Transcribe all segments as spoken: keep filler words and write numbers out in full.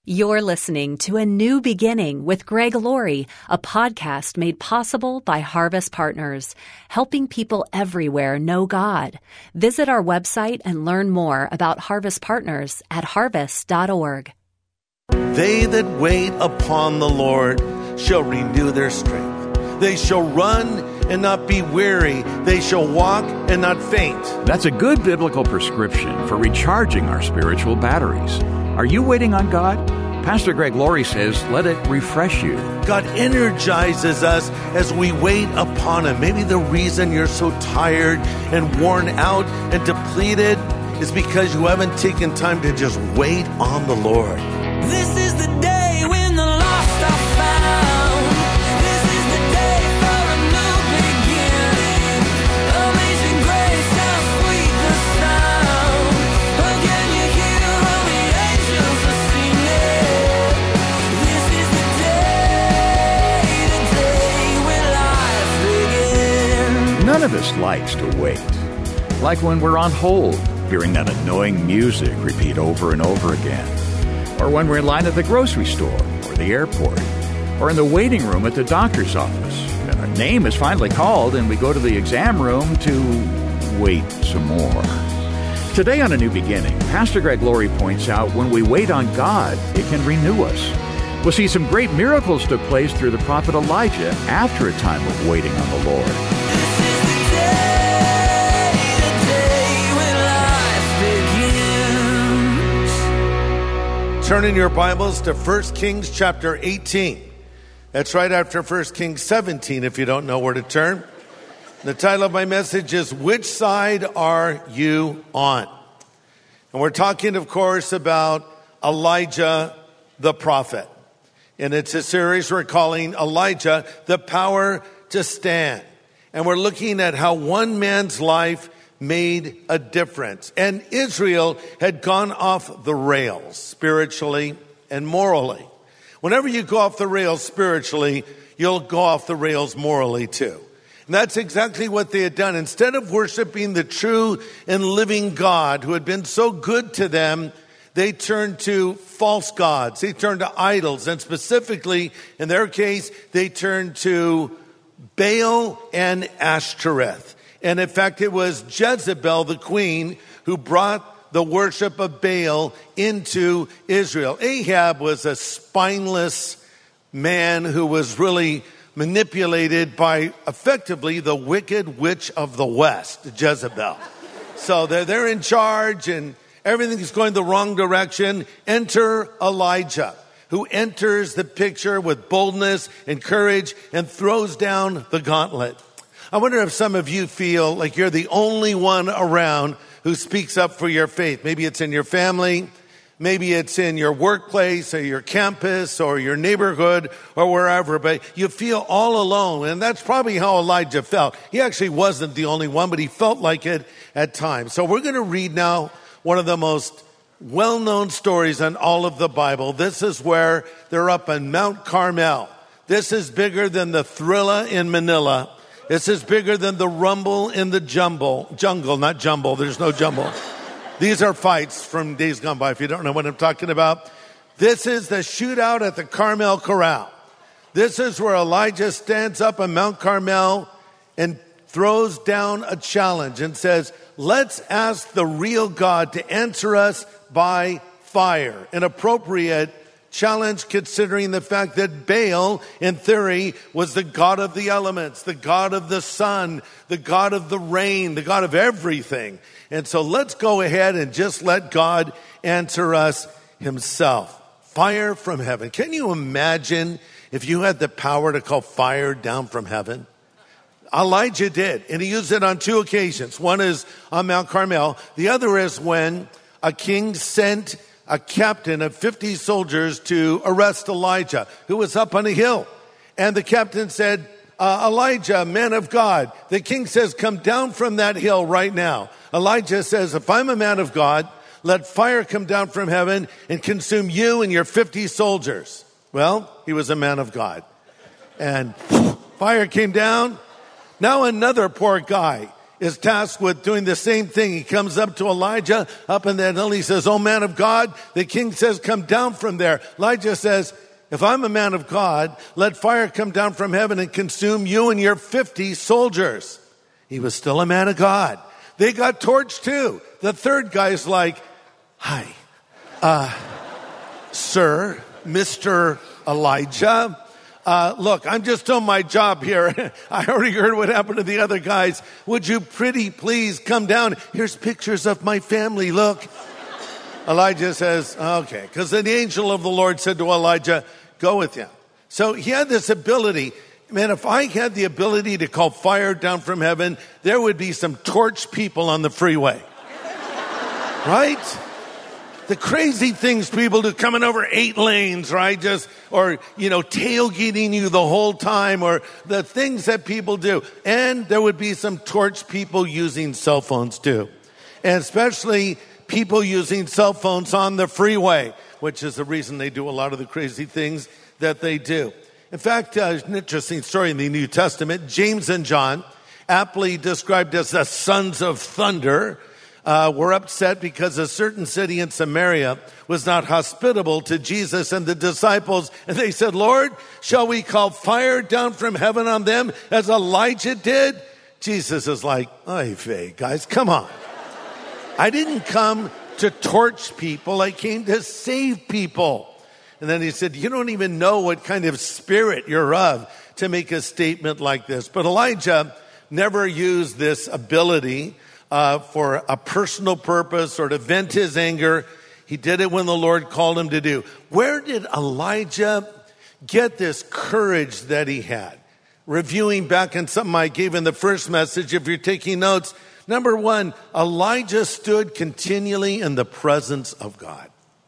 You're listening to A New Beginning with Greg Laurie, a podcast made possible by Harvest Partners, helping people everywhere know God. Visit our website and learn more about Harvest Partners at harvest dot org. They that wait upon the Lord shall renew their strength. They shall run and not be weary. They shall walk and not faint. That's a good biblical prescription for recharging our spiritual batteries. Are you waiting on God? Pastor Greg Laurie says, let it refresh you. God energizes us as we wait upon Him. Maybe the reason you're so tired and worn out and depleted is because you haven't taken time to just wait on the Lord. This is the day when the lost are found. This is the day for a new beginning. Amazing grace, how sweet the sound. Oh, can you hear all the angels are singing? This is the day, the day when life begins. None of us likes to wait. Like when we're on hold, hearing that annoying music repeat over and over again. Or when we're in line at the grocery store, or the airport, or in the waiting room at the doctor's office, and our name is finally called and we go to the exam room to wait some more. Today on A New Beginning, Pastor Greg Laurie points out when we wait on God, it can renew us. We'll see some great miracles took place through the prophet Elijah after a time of waiting on the Lord. This is the day, the day when life begins. Turn in your Bibles to First Kings chapter eighteen. That's right after First Kings seventeen, if you don't know where to turn. The title of my message is, Which Side Are You On? And we're talking, of course, about Elijah the prophet. And it's a series we're calling Elijah, the Power to Stand. And we're looking at how one man's life made a difference. And Israel had gone off the rails spiritually and morally. Whenever you go off the rails spiritually, you'll go off the rails morally too. And that's exactly what they had done. Instead of worshiping the true and living God who had been so good to them, they turned to false gods. They turned to idols. And specifically, in their case, they turned to Baal and Ashtoreth. And in fact, it was Jezebel, the queen, who brought the worship of Baal into Israel. Ahab was a spineless man who was really manipulated by effectively the wicked witch of the West, Jezebel. So they're, they're in charge and everything's going the wrong direction. Enter Elijah, who enters the picture with boldness and courage and throws down the gauntlet. I wonder if some of you feel like you're the only one around who speaks up for your faith. Maybe it's in your family, maybe it's in your workplace or your campus or your neighborhood or wherever, but you feel all alone. And that's probably how Elijah felt. He actually wasn't the only one, but he felt like it at times. So we're going to read now one of the most well-known stories in all of the Bible. This is where they're up on Mount Carmel. This is bigger than the Thrilla in Manila. This is bigger than the rumble in the jumble. Jungle, not jumble. There's no jumble. These are fights from days gone by, if you don't know what I'm talking about. This is the shootout at the Carmel Corral. This is where Elijah stands up on Mount Carmel and throws down a challenge and says, let's ask the real God to answer us by fire. An appropriate challenge considering the fact that Baal, in theory, was the god of the elements, the god of the sun, the god of the rain, the god of everything. And so let's go ahead and just let God answer us himself. Fire from heaven. Can you imagine if you had the power to call fire down from heaven? Elijah did, and he used it on two occasions. One is on Mount Carmel. The other is when a king sent a captain of fifty soldiers to arrest Elijah, who was up on a hill. And the captain said, uh, Elijah, man of God, the king says, come down from that hill right now. Elijah says, if I'm a man of God, let fire come down from heaven and consume you and your fifty soldiers. Well, he was a man of God. And fire came down. Now another poor guy is tasked with doing the same thing. He comes up to Elijah up in that hill. He says, "Oh, man of God." The king says, "Come down from there." Elijah says, "If I'm a man of God, let fire come down from heaven and consume you and your fifty soldiers." He was still a man of God. They got torched too. The third guy's like, "Hi, uh, sir, Mister Elijah. Uh, look, I'm just doing my job here. I already heard what happened to the other guys. Would you pretty please come down? Here's pictures of my family. Look." Elijah says, "Okay," because the angel of the Lord said to Elijah, "Go with him." So he had this ability. Man, if I had the ability to call fire down from heaven, there would be some torched people on the freeway. Right? The crazy things people do, coming over eight lanes, right? Just, or, you know, tailgating you the whole time, or the things that people do. And there would be some torched people using cell phones too. And especially people using cell phones on the freeway, which is the reason they do a lot of the crazy things that they do. In fact, uh, an interesting story in the New Testament, James and John, aptly described as the sons of thunder, uh, were upset because a certain city in Samaria was not hospitable to Jesus and the disciples. And they said, "Lord, shall we call fire down from heaven on them as Elijah did?" Jesus is like, "Oy vey, guys, come on. I didn't come to torch people. I came to save people." And then he said, "You don't even know what kind of spirit you're of to make a statement like this." But Elijah never used this ability uh, for a personal purpose or to vent his anger. He did it when the Lord called him to do. Where did Elijah get this courage that he had? Reviewing back on something I gave in the first message, if you're taking notes, number one, Elijah stood continually in the presence of God.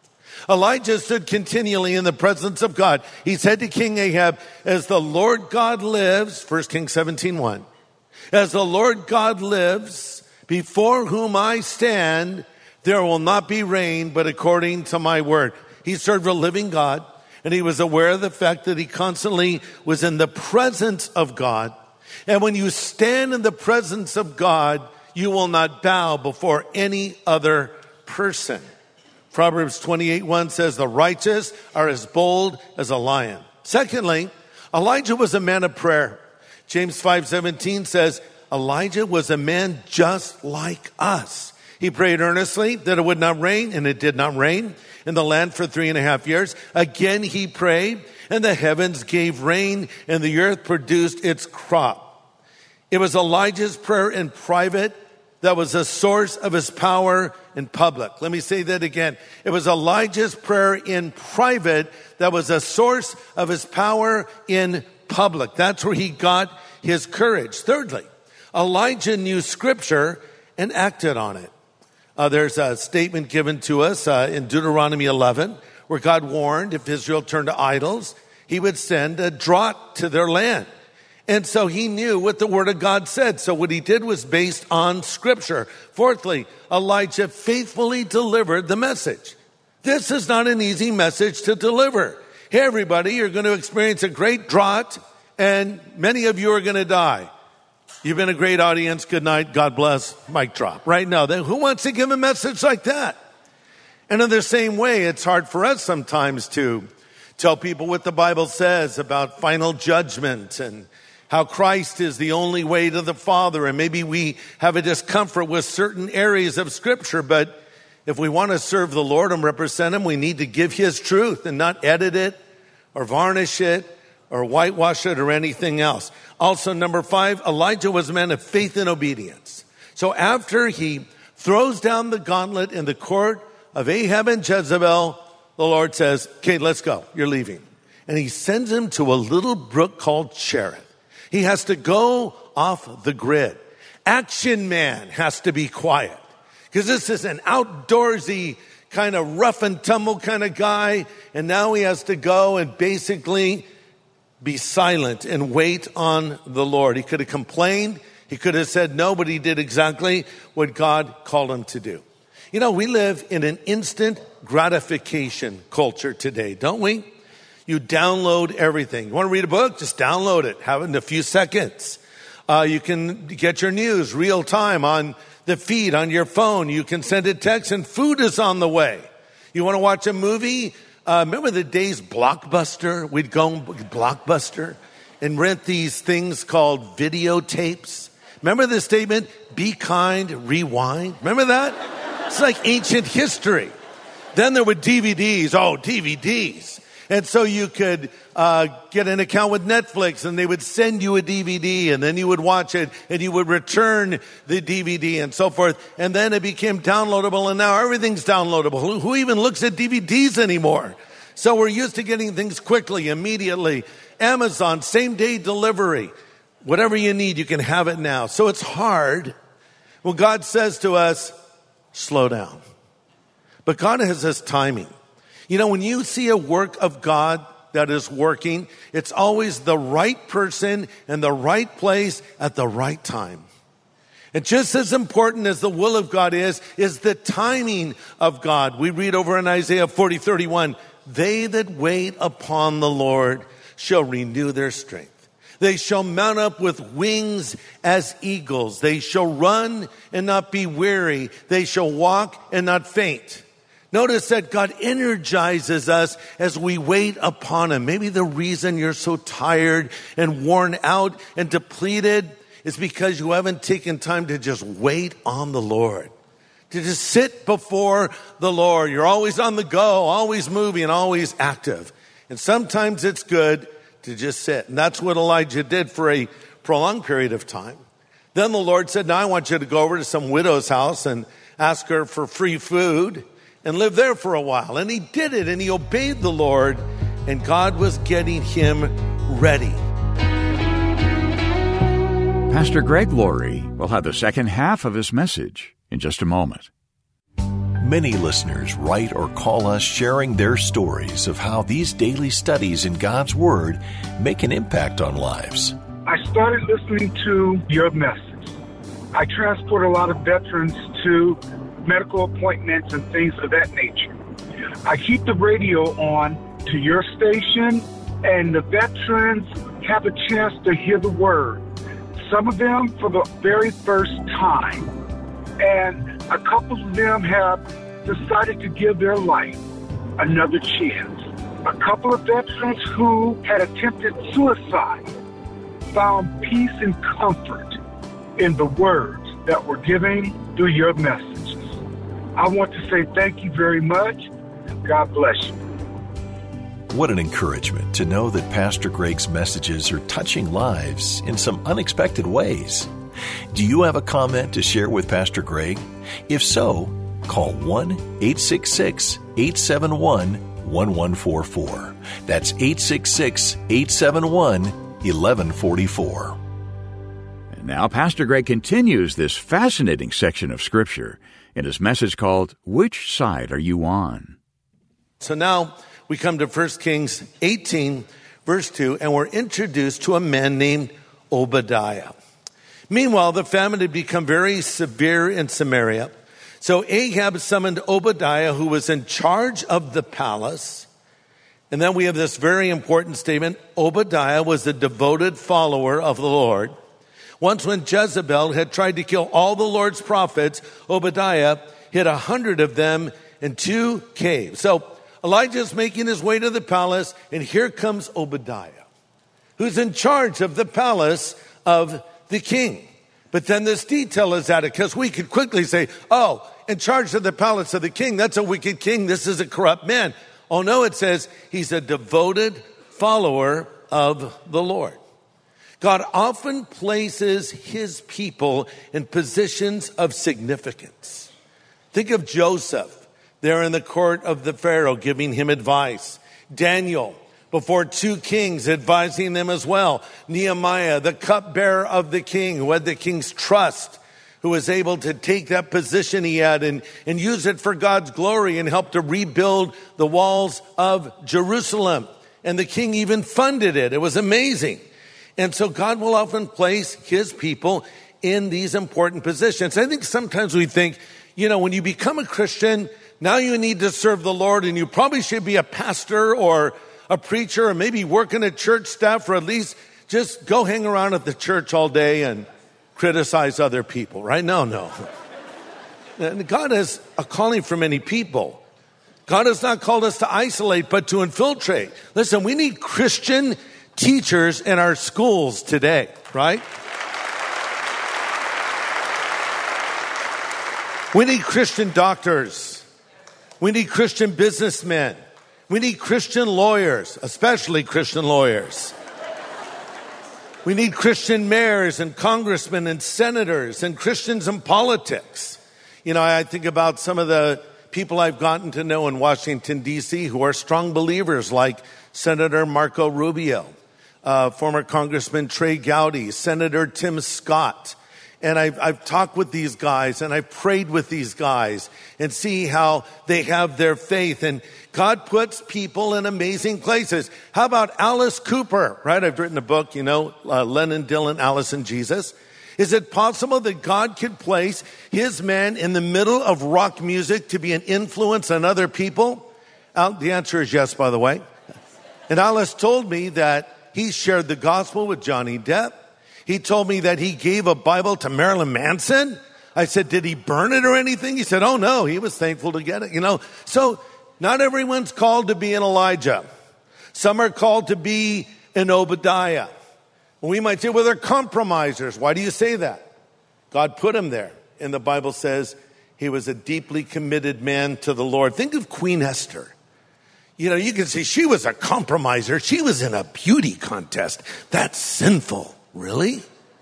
Elijah stood continually in the presence of God. He said to King Ahab, "As the Lord God lives," First Kings seventeen one, "as the Lord God lives, before whom I stand, there will not be rain, but according to my word." He served a living God, and he was aware of the fact that he constantly was in the presence of God. And when you stand in the presence of God, you will not bow before any other person. Proverbs twenty-eight one says, "The righteous are as bold as a lion." Secondly, Elijah was a man of prayer. James five seventeen says, Elijah was a man just like us. He prayed earnestly that it would not rain, and it did not rain in the land for three and a half years. Again he prayed, and the heavens gave rain, and the earth produced its crop. It was Elijah's prayer in private that was a source of his power in public. Let me say that again. It was Elijah's prayer in private that was a source of his power in public. That's where he got his courage. Thirdly, Elijah knew Scripture and acted on it. Uh, there's a statement given to us uh, in Deuteronomy eleven where God warned if Israel turned to idols, he would send a drought to their land. And so he knew what the word of God said. So what he did was based on Scripture. Fourthly, Elijah faithfully delivered the message. This is not an easy message to deliver. Hey, everybody, you're going to experience a great drought, and many of you are going to die. You've been a great audience. Good night. God bless. Mic drop. Right now, who wants to give a message like that? And in the same way, it's hard for us sometimes to tell people what the Bible says about final judgment and how Christ is the only way to the Father. And maybe we have a discomfort with certain areas of Scripture, but if we want to serve the Lord and represent Him, we need to give His truth and not edit it or varnish it or whitewash it or anything else. Also, number five, Elijah was a man of faith and obedience. So after he throws down the gauntlet in the court of Ahab and Jezebel, the Lord says, okay, let's go. You're leaving. And he sends him to a little brook called Cherith. He has to go off the grid. Action man has to be quiet because this is an outdoorsy kind of rough and tumble kind of guy. And now he has to go and basically be silent and wait on the Lord. He could have complained. He could have said no, but he did exactly what God called him to do. You know, we live in an instant gratification culture today, don't we? You download everything. You want to read a book? Just download it. Have it in a few seconds. Uh, you can get your news real time on the feed on your phone. You can send a text, and food is on the way. You want to watch a movie? Uh, remember the days Blockbuster? We'd go Blockbuster and rent these things called videotapes. Remember the statement, be kind, rewind? Remember that? It's like ancient history. Then there were D V Ds. Oh, D V Ds. And so you could uh, get an account with Netflix, and they would send you a D V D, and then you would watch it, and you would return the D V D and so forth. And then it became downloadable, and now everything's downloadable. Who, who even looks at D V Ds anymore? So we're used to getting things quickly, immediately. Amazon, same-day delivery. Whatever you need, you can have it now. So it's hard. Well, God says to us, slow down. But God has His timing. You know, when you see a work of God that is working, it's always the right person in the right place at the right time. And just as important as the will of God is, is the timing of God. We read over in Isaiah forty thirty-one, they that wait upon the Lord shall renew their strength. They shall mount up with wings as eagles. They shall run and not be weary. They shall walk and not faint. Notice that God energizes us as we wait upon Him. Maybe the reason you're so tired and worn out and depleted is because you haven't taken time to just wait on the Lord, to just sit before the Lord. You're always on the go, always moving, always active. And sometimes it's good to just sit. And that's what Elijah did for a prolonged period of time. Then the Lord said, now I want you to go over to some widow's house and ask her for free food and live there for a while. And he did it, and he obeyed the Lord, and God was getting him ready. Pastor Greg Laurie will have the second half of his message in just a moment. Many listeners write or call us sharing their stories of how these daily studies in God's Word make an impact on lives. I started listening to your message. I transport a lot of veterans to medical appointments and things of that nature. I keep the radio on to your station, and the veterans have a chance to hear the Word. Some of them for the very first time. And a couple of them have decided to give their life another chance. A couple of veterans who had attempted suicide found peace and comfort in the words that were given through your messages. I want to say thank you very much. God bless you. What an encouragement to know that Pastor Greg's messages are touching lives in some unexpected ways. Do you have a comment to share with Pastor Greg? If so, call one eight six six, eight seven one, one one four four. That's eight six six, eight seven one, one one four four. And now Pastor Greg continues this fascinating section of Scripture in his message called, Which Side Are You On? So now we come to First Kings eighteen, verse two, and we're introduced to a man named Obadiah. Meanwhile, the famine had become very severe in Samaria. So Ahab summoned Obadiah, who was in charge of the palace. And then we have this very important statement. Obadiah was a devoted follower of the Lord. Once when Jezebel had tried to kill all the Lord's prophets, Obadiah hid a hundred of them in two caves. So Elijah's making his way to the palace, and here comes Obadiah, who's in charge of the palace of the king. But then this detail is added, because we could quickly say, oh, in charge of the palace of the king, that's a wicked king, this is a corrupt man. Oh no, it says he's a devoted follower of the Lord. God often places his people in positions of significance. Think of Joseph there in the court of the Pharaoh giving him advice. Daniel before two kings advising them as well. Nehemiah, the cupbearer of the king, who had the king's trust, who was able to take that position he had and, and use it for God's glory and help to rebuild the walls of Jerusalem. And the king even funded it. It was amazing. And so God will often place his people in these important positions. I think sometimes we think, you know, when you become a Christian, now you need to serve the Lord, and you probably should be a pastor or a preacher, or maybe work in a church staff, or at least just go hang around at the church all day and criticize other people, right? No, no. And God has a calling for many people. God has not called us to isolate, but to infiltrate. Listen, we need Christian teachers in our schools today, right? We need Christian doctors. We need Christian businessmen. We need Christian lawyers, especially Christian lawyers. We need Christian mayors and congressmen and senators and Christians in politics. You know, I think about some of the people I've gotten to know in Washington, D C who are strong believers, like Senator Marco Rubio, uh, former Congressman Trey Gowdy, Senator Tim Scott. And I've, I've talked with these guys and I've prayed with these guys and see how they have their faith. And God puts people in amazing places. How about Alice Cooper, right? I've written a book, you know, uh, Lennon, Dylan, Alice, and Jesus. Is it possible that God could place his man in the middle of rock music to be an influence on other people? Uh, the answer is yes, by the way. And Alice told me that he shared the gospel with Johnny Depp. He told me that he gave a Bible to Marilyn Manson. I said, did he burn it or anything? He said, oh no, he was thankful to get it, you know. So not everyone's called to be an Elijah. Some are called to be an Obadiah. We might say, well, they're compromisers. Why do you say that? God put him there. And the Bible says he was a deeply committed man to the Lord. Think of Queen Esther. You know, you can say she was a compromiser. She was in a beauty contest. That's sinful. Really?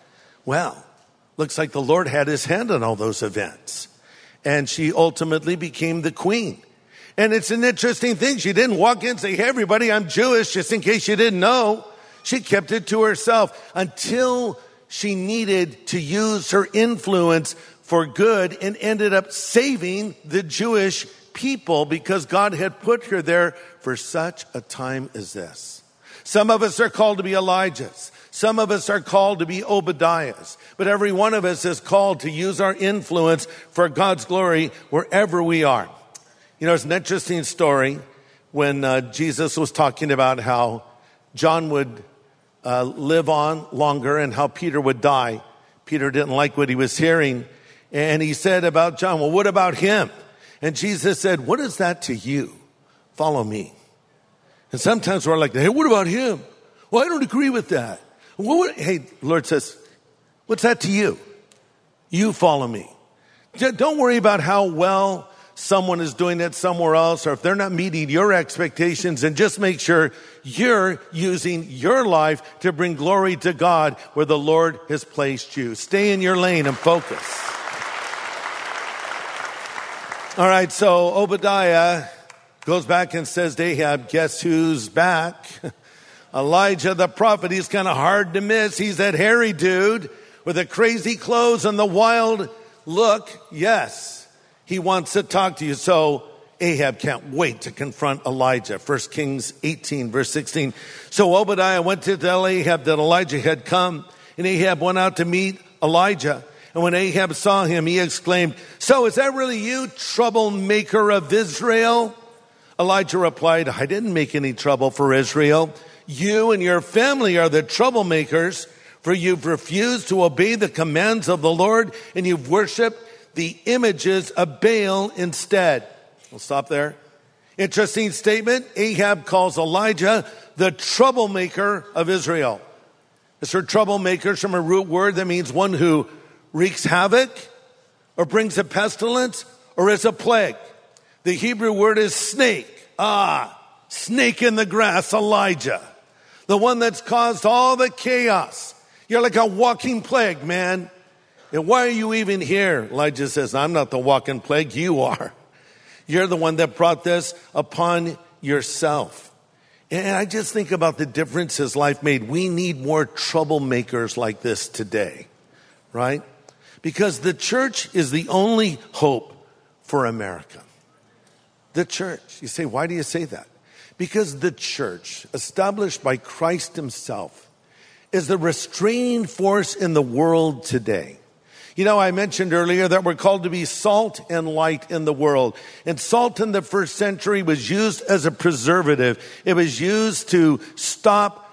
Well, looks like the Lord had his hand on all those events. And she ultimately became the queen. And it's an interesting thing. She didn't walk in and say, hey, everybody, I'm Jewish, just in case you didn't know. She kept it to herself until she needed to use her influence for good and ended up saving the Jewish people because God had put her there for such a time as this. Some of us are called to be Elijahs. Some of us are called to be Obadiahs. But every one of us is called to use our influence for God's glory wherever we are. You know, it's an interesting story when uh, Jesus was talking about how John would uh, live on longer and how Peter would die. Peter didn't like what he was hearing. And he said about John, well, what about him? And Jesus said, what is that to you? Follow me. And sometimes we're like, hey, what about him? Well, I don't agree with that. What, hey, the Lord says, what's that to you? You follow me. Don't worry about how well someone is doing it somewhere else or if they're not meeting your expectations, and just make sure you're using your life to bring glory to God where the Lord has placed you. Stay in your lane and focus. All right, so Obadiah goes back and says to Ahab, guess who's back? Elijah the prophet. He's kind of hard to miss. He's that hairy dude with the crazy clothes and the wild look. Yes, he wants to talk to you. So Ahab can't wait to confront Elijah. First Kings eighteen, verse sixteen. So Obadiah went to tell Ahab that Elijah had come, and Ahab went out to meet Elijah. And when Ahab saw him, he exclaimed, so is that really you, troublemaker of Israel? Elijah replied, I didn't make any trouble for Israel. You and your family are the troublemakers, for you've refused to obey the commands of the Lord, and you've worshiped the images of Baal instead. We'll stop there. Interesting statement. Ahab calls Elijah the troublemaker of Israel. This word troublemaker is from a root word that means one who wreaks havoc or brings a pestilence or is a plague. The Hebrew word is snake. Ah, snake in the grass, Elijah. The one that's caused all the chaos. You're like a walking plague, man. And why are you even here? Elijah says, I'm not the walking plague. You are. You're the one that brought this upon yourself. And I just think about the differences life made. We need more troublemakers like this today, right? Because the church is the only hope for America. The church. You say, why do you say that? Because the church, established by Christ himself, is the restraining force in the world today. You know, I mentioned earlier that we're called to be salt and light in the world. And salt in the first century was used as a preservative. It was used to stop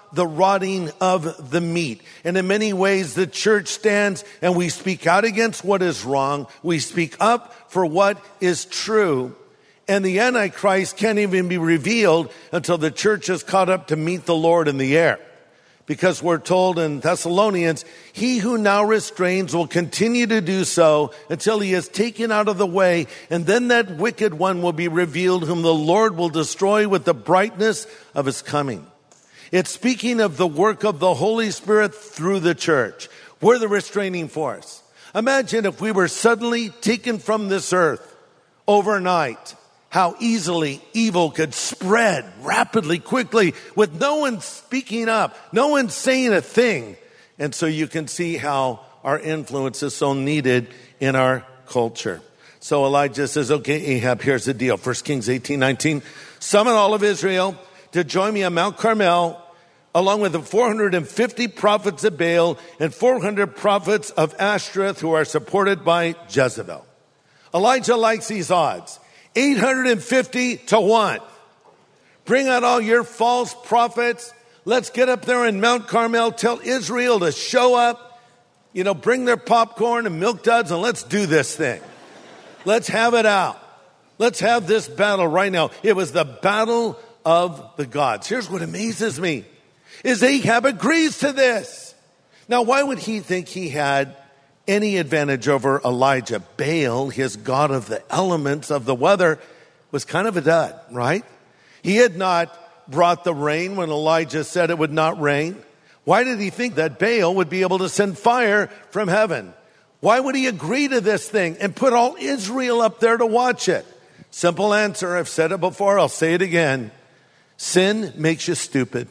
the rotting of the meat. And in many ways, the church stands and we speak out against what is wrong. We speak up for what is true. And the Antichrist can't even be revealed until the church is caught up to meet the Lord in the air. Because we're told in Thessalonians, he who now restrains will continue to do so until he is taken out of the way, and then that wicked one will be revealed, whom the Lord will destroy with the brightness of his coming. It's speaking of the work of the Holy Spirit through the church. We're the restraining force. Imagine if we were suddenly taken from this earth overnight. How easily evil could spread rapidly, quickly, with no one speaking up, no one saying a thing. And so you can see how our influence is so needed in our culture. So Elijah says, okay, Ahab, here's the deal. First Kings eighteen nineteen, summon all of Israel to join me on Mount Carmel, along with the four hundred fifty prophets of Baal and four hundred prophets of Ashtoreth who are supported by Jezebel. Elijah likes these odds. eight hundred fifty to one. Bring out all your false prophets. Let's get up there in Mount Carmel. Tell Israel to show up. You know, bring their popcorn and milk duds and let's do this thing. Let's have it out. Let's have this battle right now. It was the battle of the gods. Here's what amazes me is Ahab agrees to this. Now, why would he think he had any advantage over Elijah? Baal, his god of the elements, of the weather, was kind of a dud, right? He had not brought the rain when Elijah said it would not rain. Why did he think that Baal would be able to send fire from heaven? Why would he agree to this thing and put all Israel up there to watch it? Simple answer. I've said it before. I'll say it again. Sin makes you stupid.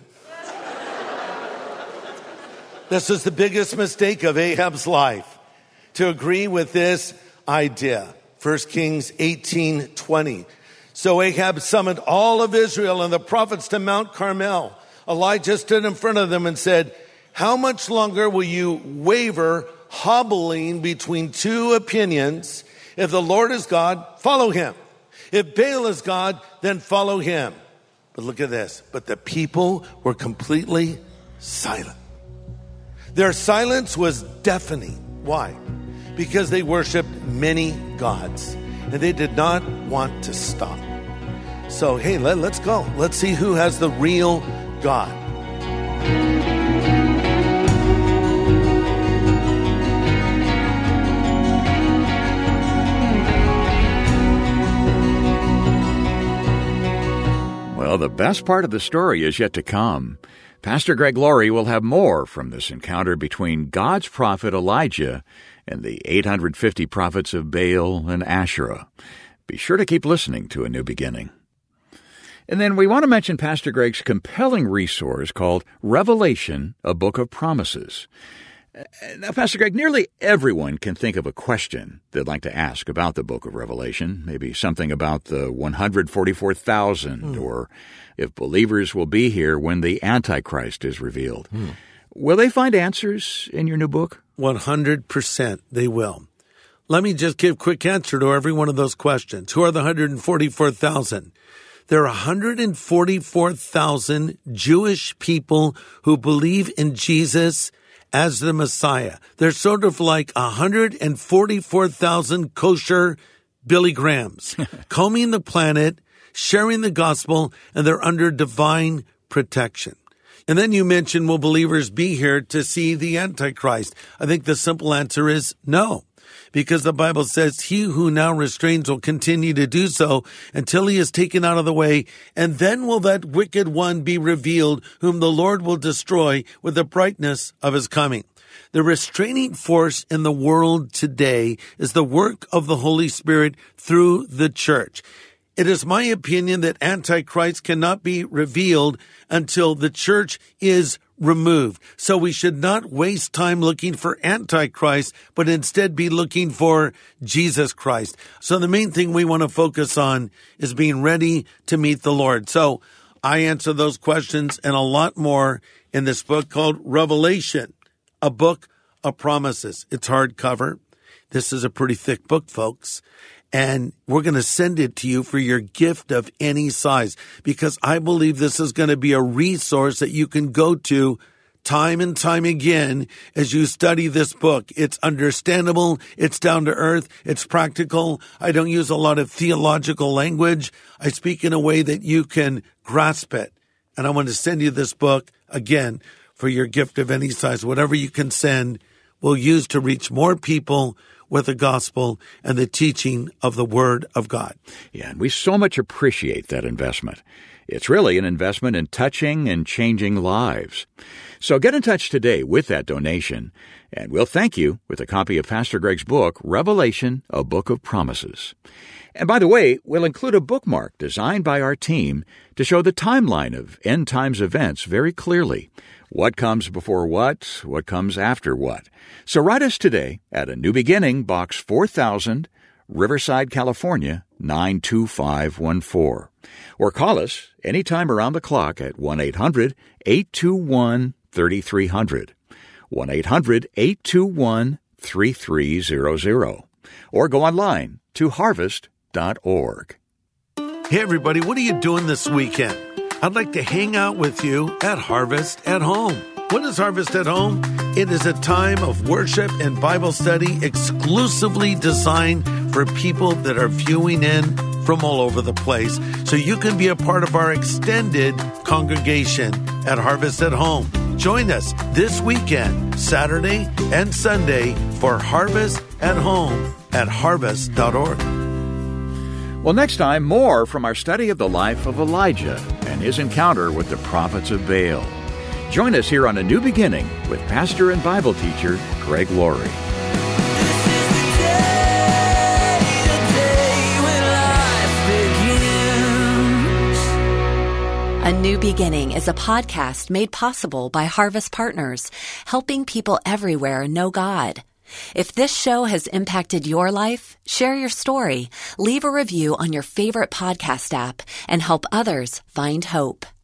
This is the biggest mistake of Ahab's life, to agree with this idea. First Kings eighteen twenty. So Ahab summoned all of Israel and the prophets to Mount Carmel. Elijah stood in front of them and said, how much longer will you waver, hobbling between two opinions? If the Lord is God, follow him. If Baal is God, then follow him. But look at this. But the people were completely silent. Their silence was deafening. Why? Because they worshiped many gods and they did not want to stop. So, hey, let, let's go. Let's see who has the real God. Well, the best part of the story is yet to come. Pastor Greg Laurie will have more from this encounter between God's prophet Elijah and the eight hundred fifty prophets of Baal and Asherah. Be sure to keep listening to A New Beginning. And then we want to mention Pastor Greg's compelling resource called Revelation, a Book of Promises. Now, Pastor Greg, nearly everyone can think of a question they'd like to ask about the book of Revelation, maybe something about the one hundred forty-four thousand, mm. or if believers will be here when the Antichrist is revealed. Mm. Will they find answers in your new book? one hundred percent they will. Let me just give a quick answer to every one of those questions. Who are the one hundred forty-four thousand? There are one hundred forty-four thousand Jewish people who believe in Jesus as the Messiah. They're sort of like one hundred forty-four thousand kosher Billy Grahams, combing the planet, sharing the gospel, and they're under divine protection. And then you mentioned, will believers be here to see the Antichrist? I think the simple answer is no, because the Bible says he who now restrains will continue to do so until he is taken out of the way, and then will that wicked one be revealed, whom the Lord will destroy with the brightness of his coming. The restraining force in the world today is the work of the Holy Spirit through the church. It is my opinion that Antichrist cannot be revealed until the church is removed. So we should not waste time looking for Antichrist, but instead be looking for Jesus Christ. So the main thing we want to focus on is being ready to meet the Lord. So I answer those questions and a lot more in this book called Revelation, a book of promises. It's hardcover. This is a pretty thick book, folks. And we're going to send it to you for your gift of any size, because I believe this is going to be a resource that you can go to time and time again as you study this book. It's understandable. It's down to earth. It's practical. I don't use a lot of theological language. I speak in a way that you can grasp it. And I want to send you this book again for your gift of any size. Whatever you can send, we'll use to reach more people with the gospel and the teaching of the Word of God. Yeah, and we so much appreciate that investment. It's really an investment in touching and changing lives. So get in touch today with that donation, and we'll thank you with a copy of Pastor Greg's book, Revelation, a Book of Promises. And by the way, we'll include a bookmark designed by our team to show the timeline of end times events very clearly. What comes before what, what comes after what. So write us today at A New Beginning, Box four thousand, Riverside, California, nine two five one four. Or call us anytime around the clock at one eight hundred, eight two one, three three zero zero, one eight hundred, eight two one, three three zero zero. Or go online to harvest dot org. Hey, everybody, what are you doing this weekend? I'd like to hang out with you at Harvest at Home. What is Harvest at Home? It is a time of worship and Bible study exclusively designed for people that are viewing in from all over the place, so you can be a part of our extended congregation at Harvest at Home. Join us this weekend, Saturday and Sunday, for Harvest at Home at harvest dot org. Well, next time, more from our study of the life of Elijah and his encounter with the prophets of Baal. Join us here on A New Beginning with pastor and Bible teacher Greg Laurie. This is the day, the day when life begins. A New Beginning is a podcast made possible by Harvest Partners, helping people everywhere know God. If this show has impacted your life, share your story, leave a review on your favorite podcast app, and help others find hope.